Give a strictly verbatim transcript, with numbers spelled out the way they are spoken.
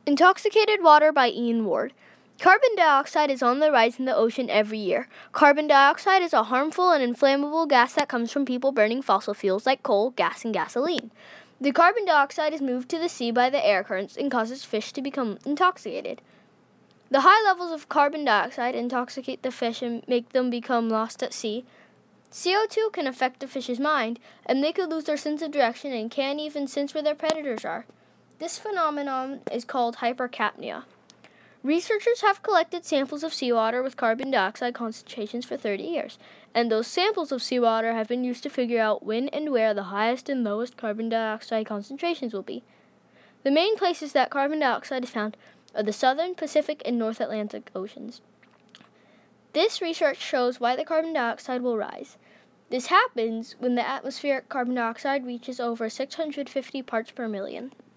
Intoxicated Water by Ian Ward. Carbon dioxide is on the rise in the ocean every year. Carbon dioxide is a harmful and inflammable gas that comes from people burning fossil fuels like coal, gas, and gasoline. The carbon dioxide is moved to the sea by the air currents and causes fish to become intoxicated. The high levels of carbon dioxide intoxicate the fish and make them become lost at sea. C O two can affect the fish's mind, and they could lose their sense of direction and can't even sense where their predators are. This phenomenon is called hypercapnia. Researchers have collected samples of seawater with carbon dioxide concentrations for thirty years, and those samples of seawater have been used to figure out when and where the highest and lowest carbon dioxide concentrations will be. The main places that carbon dioxide is found are the Southern, Pacific, and North Atlantic Oceans. This research shows why the carbon dioxide will rise. This happens when the atmospheric carbon dioxide reaches over six hundred fifty parts per million.